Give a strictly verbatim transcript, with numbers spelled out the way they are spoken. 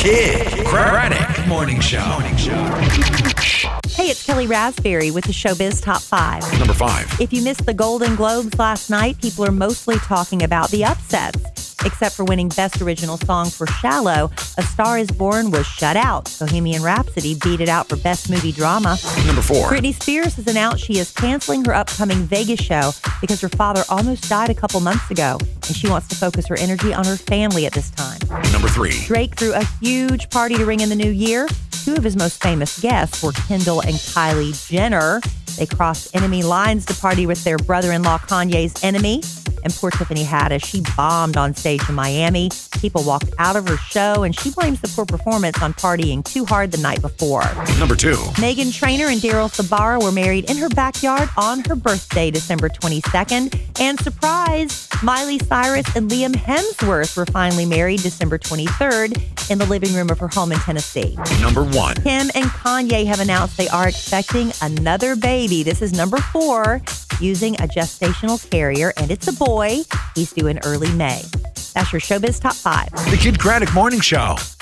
Kid Craddock Morning Show. Morning Show. Hey, it's Kelly Raspberry with the Showbiz Top five. Number five. If you missed the Golden Globes last night, people are mostly talking about the upsets. Except for winning Best Original Song for Shallow, A Star is Born was shut out. Bohemian Rhapsody beat it out for Best Movie Drama. Number four. Britney Spears has announced she is canceling her upcoming Vegas show because her father almost died a couple months ago, and she wants to focus her energy on her family at this time. Number three. Drake threw a huge party to ring in the new year. Two of his most famous guests were Kendall and Kylie Jenner. They crossed enemy lines to party with their brother-in-law Kanye's enemy. And poor Tiffany Haddish, she bombed on stage in Miami. People walked out of her show, and she blames the poor performance on partying too hard the night before. Number two. Meghan Trainor and Daryl Sabara were married in her backyard on her birthday, December twenty-second. And surprise, Miley Cyrus and Liam Hemsworth were finally married December twenty-third in the living room of her home in Tennessee. Number one. Kim and Kanye have announced they are expecting another baby. This is number four, using a gestational carrier, and it's a boy. He's due in early May. That's your Showbiz Top five. The Kid Craddock Morning Show.